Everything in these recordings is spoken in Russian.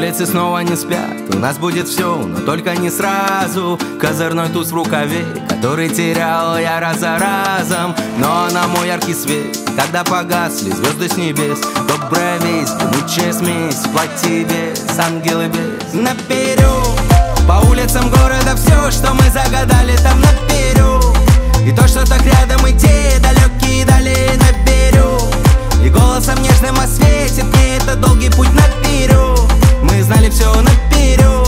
Улицы снова не спят, у нас будет все, но только не сразу. Козырной туз в рукаве, который терял я раз за разом. Но она мой яркий свет, когда погасли звезды с небес. Добрая весть, гремучая смесь, платье без, ангелы без. Наперед, по улицам города все, что мы загадали, там наперед. И то, что так рядом, и те далекие дали наперед. И голосом нежным осветит мне это долгий путь наперед. Мы знали все наперед.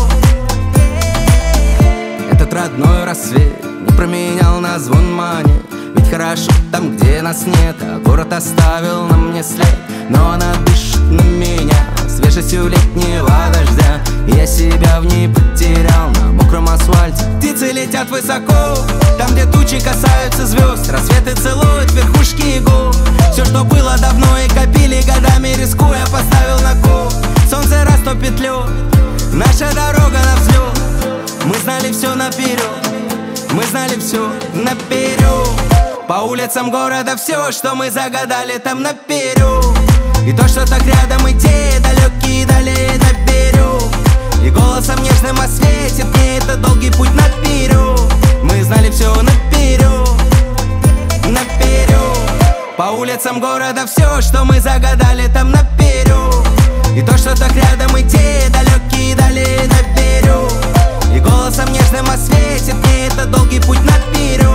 Этот родной рассвет не променял на звон монет. Ведь хорошо там, где нас нет, а город оставил на мне след. Но она дышит на меня свежестью летнего дождя. Я себя в ней потерял на мокром асфальте. Птицы летят высоко, там, где тучи касаются звезд. Рассветы целуют верхушки гор. Все, что было давно и копили годами, рискуя, поставил на кон. Солнце растопит лед, наша дорога на взлет. Мы знали все наперед, мы знали все наперед. По улицам города все, что мы загадали, там наперед. И то, что так рядом, и те далекие дали наперед. И голосом нежным осветит мне это долгий путь наперед. Мы знали все наперед, наперед. По улицам города все, что мы загадали, там наперед. И то, что так рядом, и те далекие дали наперед. И голосом нежным осветит мне это долгий путь наперед.